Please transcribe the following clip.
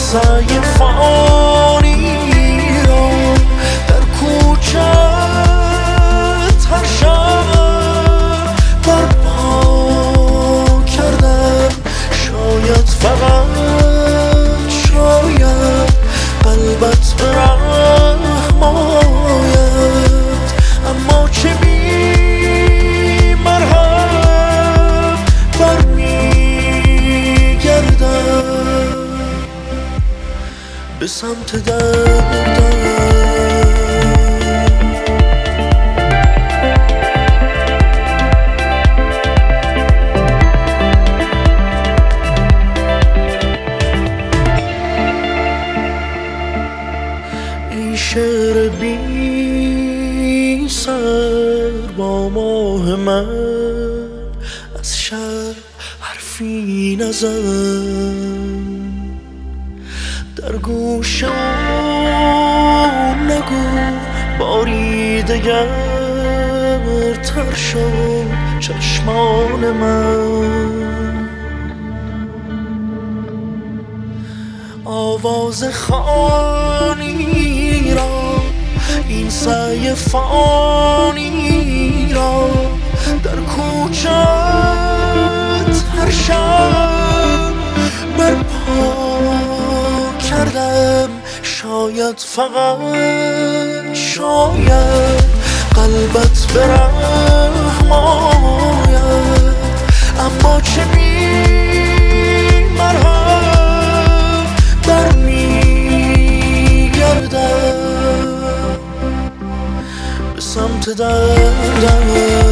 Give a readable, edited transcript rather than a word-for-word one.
سعی فانی را در کوچت هر شب برپا کردم. شاید فقط شاید قلبت به رحم آید، اما چه بی مرهم برمیگردم به سمت دردم. ای شعر بی سر با ماه من، از شب حرفی نزن، در گوشم نگو باری دگر تر شد چشمان من. آواز خوانی را این سعی فانی را در کوچت هر شب برپا کردم. شاید فقط شاید قلبت به رحم آید، اما چه بی مرهم برمیگردم به سمت دردم.